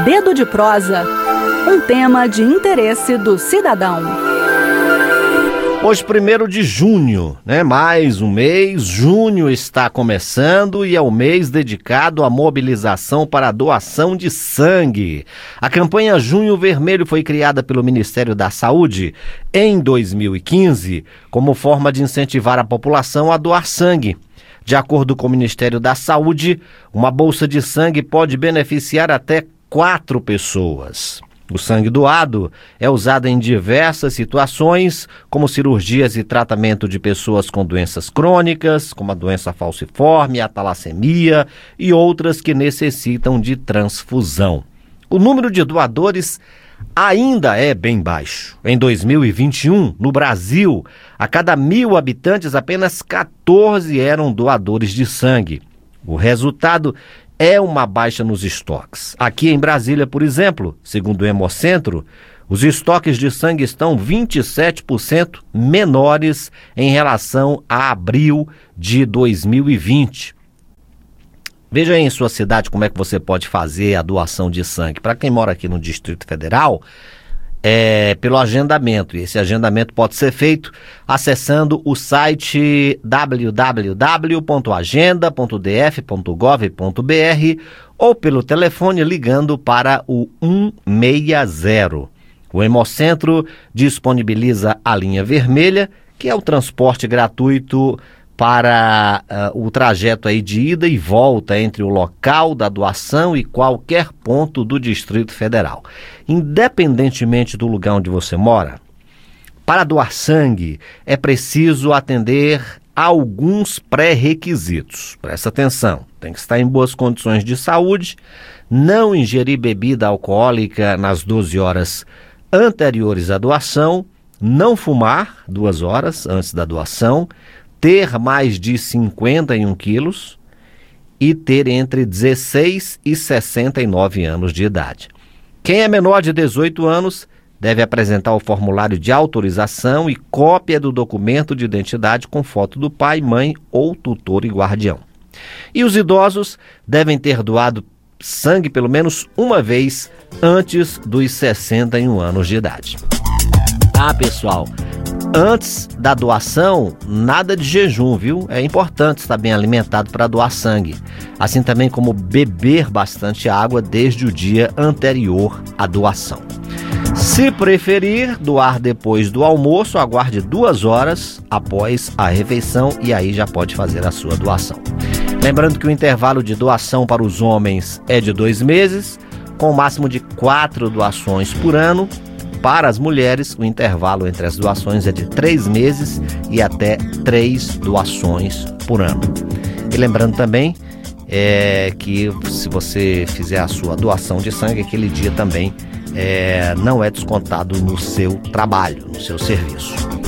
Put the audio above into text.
Dedo de Prosa, um tema de interesse do cidadão. Hoje, 1º de junho, mais um mês, junho está começando e é o mês dedicado à mobilização para a doação de sangue. A campanha Junho Vermelho foi criada pelo Ministério da Saúde em 2015 como forma de incentivar a população a doar sangue. De acordo com o Ministério da Saúde, uma bolsa de sangue pode beneficiar até 4 pessoas. O sangue doado é usado em diversas situações, como cirurgias e tratamento de pessoas com doenças crônicas, como a doença falciforme, a talassemia e outras que necessitam de transfusão. O número de doadores ainda é bem baixo. Em 2021, no Brasil, a cada 1.000 habitantes, apenas 14 eram doadores de sangue. O resultado é uma baixa nos estoques. Aqui em Brasília, por exemplo, segundo o Hemocentro, os estoques de sangue estão 27% menores em relação a abril de 2020. Veja aí em sua cidade como é que você pode fazer a doação de sangue. Para quem mora aqui no Distrito Federal, pelo agendamento. E esse agendamento pode ser feito acessando o site www.agenda.df.gov.br ou pelo telefone ligando para o 160. O Hemocentro disponibiliza a linha vermelha, que é o transporte gratuito para o trajeto aí de ida e volta entre o local da doação e qualquer ponto do Distrito Federal. Independentemente do lugar onde você mora, para doar sangue é preciso atender a alguns pré-requisitos. Presta atenção, tem que estar em boas condições de saúde, não ingerir bebida alcoólica nas 12 horas anteriores à doação, não fumar 2 horas antes da doação, ter mais de 51 quilos e ter entre 16 e 69 anos de idade. Quem é menor de 18 anos deve apresentar o formulário de autorização e cópia do documento de identidade com foto do pai, mãe ou tutor e guardião. E os idosos devem ter doado sangue pelo menos uma vez antes dos 61 anos de idade. Pessoal, antes da doação, nada de jejum, viu? É importante estar bem alimentado para doar sangue. Assim também como beber bastante água desde o dia anterior à doação. Se preferir doar depois do almoço, aguarde 2 horas após a refeição e aí já pode fazer a sua doação. Lembrando que o intervalo de doação para os homens é de 2 meses, com o máximo de 4 doações por ano. Para as mulheres, o intervalo entre as doações é de 3 meses e até 3 doações por ano. E lembrando também que se você fizer a sua doação de sangue, aquele dia também não é descontado no seu trabalho, no seu serviço.